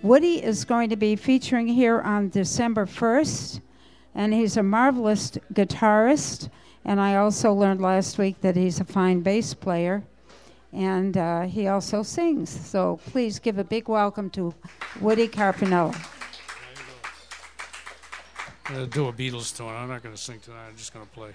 Woody is going to be featuring here on December 1st, and he's a marvelous guitarist, and I also learned last week that he's a fine bass player, and he also sings. So please give a big welcome to Woody Carpinello. I'm going to do a Beatles tune. I'm not going to sing tonight. I'm just going to play.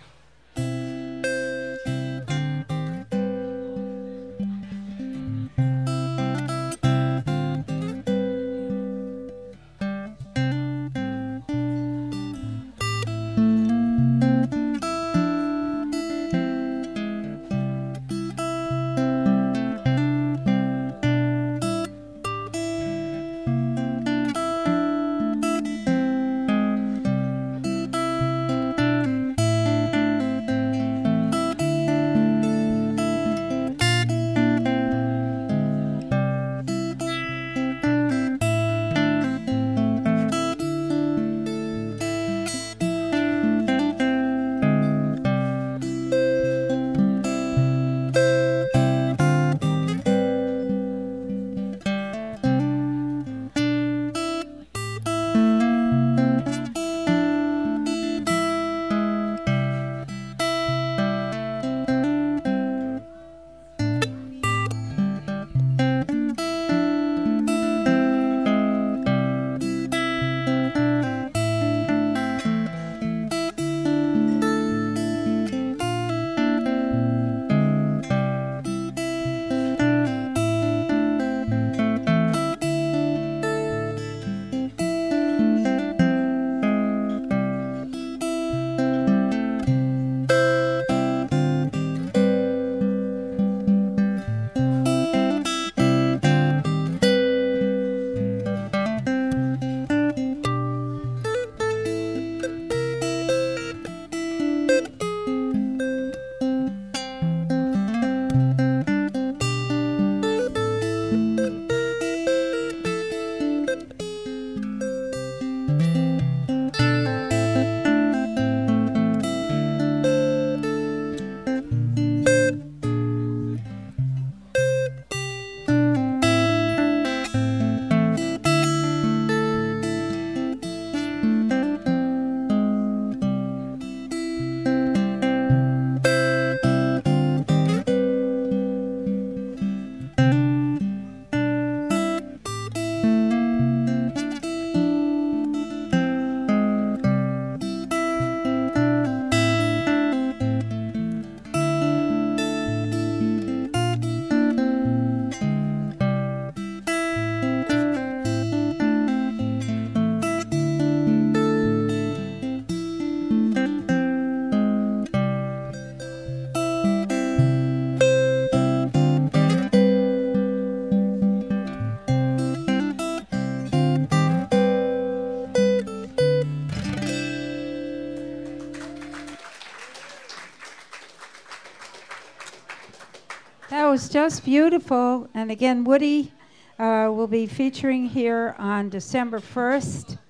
That was just beautiful. And again, Woody will be featuring here on December 1st.